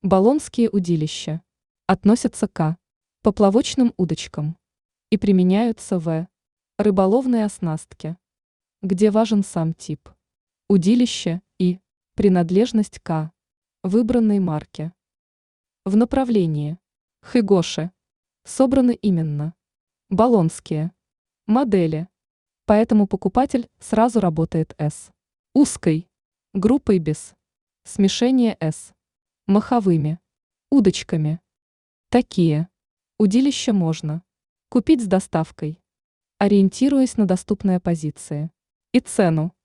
Болонские удилища относятся к поплавочным удочкам и применяются в рыболовной оснастке, где важен сам тип удилища и принадлежность к выбранной марке. В направлении Хигоши собраны именно болонские модели, поэтому покупатель сразу работает с узкой группой без смешения с маховыми удочками. Такие удилища можно купить с доставкой, ориентируясь на доступные позиции и цену.